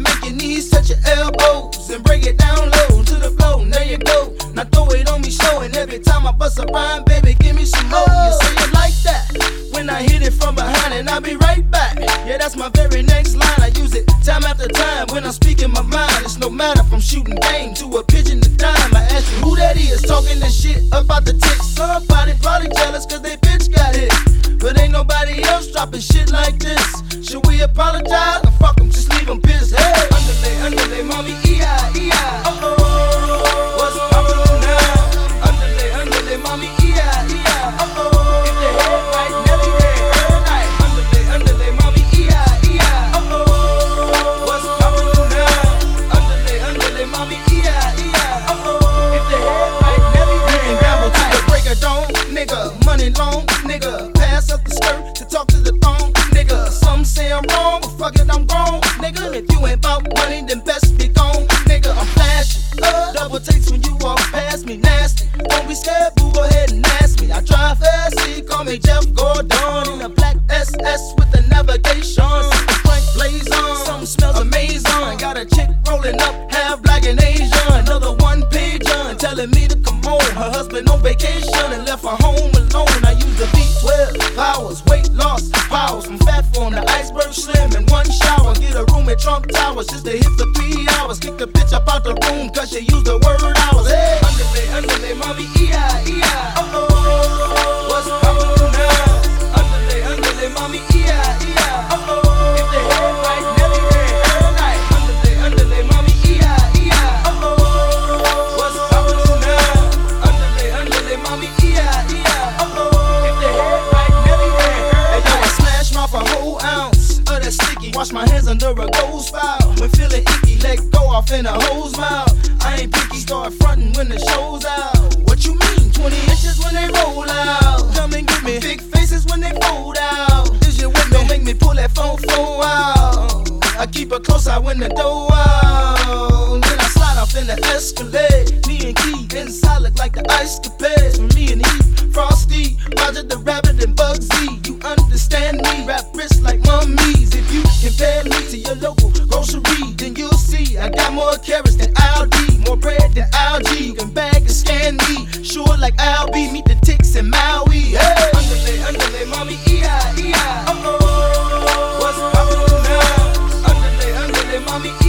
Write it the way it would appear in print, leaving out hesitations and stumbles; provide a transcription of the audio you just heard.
make your knees touch your elbows and break it down low to the floor. There you go. Now throw it on me, showing every time I bust a rhyme, baby, give me some more. You say it like that when I hit it from behind, and I'll be right back. Yeah, that's my very next line. I use it time after time when I'm speaking my mind. It's no matter from shooting game to a pigeon to dime. I ask you who that is talking this shit about the ticks. Somebody probably jealous cause they bitch got hit, but ain't nobody else dropping shit like this. Should we apologize? Or fuck them, just leave them pissed. Hey, underlay, mommy, E.I., E.I. Uh-oh, what's poppin' now? Underlay, mommy, E.I., E.I. Uh-oh, if the head right, Nelly red, all night. Underlay, mommy, E.I., E.I. Uh-oh, what's poppin' now? Underlay, mommy, E.I., E.I. Uh-oh, if the head right, Nelly red. You can gamble to the break of dawn, nigga. Money long, nigga. Pass up the skirt to talk to the thong, nigga. Some say I'm wrong, but fuck it, I'm grown, nigga. If you ain't about money, then best be gone, nigga. I'm flashing, double takes when you walk past me, nasty. Don't be scared, boo, go ahead and ask me. I drive fast, see, call me Jeff Gordon in a black SS with the navigation. Frank blaze on, something smells amazing. Got a chick rolling up, half black and Asian. Another one pager telling me to come on. Her husband on vacation and left her home alone. I use the B12 powers, weight loss powers, from fat form to iceberg slim in one shower. Get a room at Trump Towers just to hit for 3 hours. Kick the bitch up out the room cause she used the word hours. Hey, underlay, mommy, E.I., E.I. Uh-oh, what's poppin' now? Underlay, mommy, E.I., E.I. Uh-oh, if the head right, Nelly red, all night. Underlay, mommy, E.I., E.I. Uh-oh, what's poppin' now? Underlay, mommy, E.I., E.I. Uh-oh, if the head right, Nelly red. Hey, yo, I smash mouth a whole ounce of that sticky. Wash my hands under a ghost file. When feeling icky, let go off in a hoe's mouth. I ain't picky, start frontin' when the show's out. What you mean? 20 inches when they roll out. Come and get me. Big faces when they fold out. Is you with me? Don't make me pull that phone out. I keep a close eye when the door out. Then I slide off in the Escalade. Me and Key inside look like the ice capades. For me and Heath, Frosty, Roger the Rabbit and Bugsy. You understand me? Rap wrists like mummies. If you compare me to your local grocery, then you'll see I got more carrots than Aldi, more bread than algae. You can bag and scan me, sure like Albie. Meet the ticks in Maui. Hey, underlay, mommy, E.I., E.I. Uh-oh, what's poppin' now? Underlay, mommy,